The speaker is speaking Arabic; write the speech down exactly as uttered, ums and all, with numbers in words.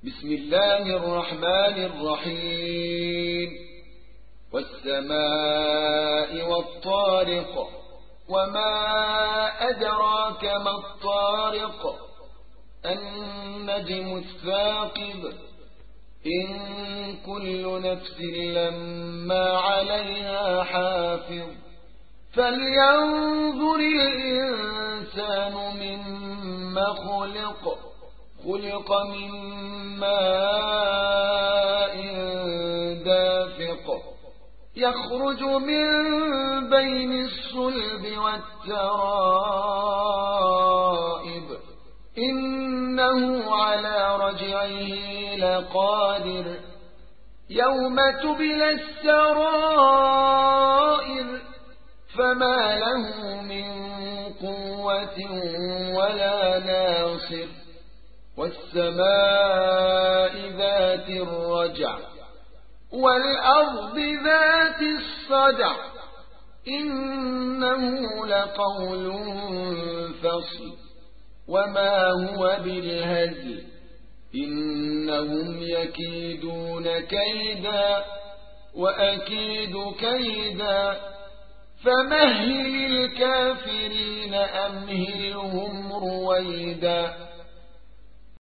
بسم الله الرحمن الرحيم والسماء والطارق وما أدراك ما الطارق النجم الثاقب إن كل نفس لما عليها حافظ فلينظر الإنسان مما خلق خلق من ماء دافق يخرج من بين الصلب والترائب إنه على رجعه لقادر يوم تبلى السرائر فما له من قوة ولا ناصر والسماء ذات الرجع والأرض ذات الصدع إنه لقول فصل وما هو بالهزل إنهم يكيدون كيدا وأكيد كيدا فمهل الكافرين أمهلهم رويدا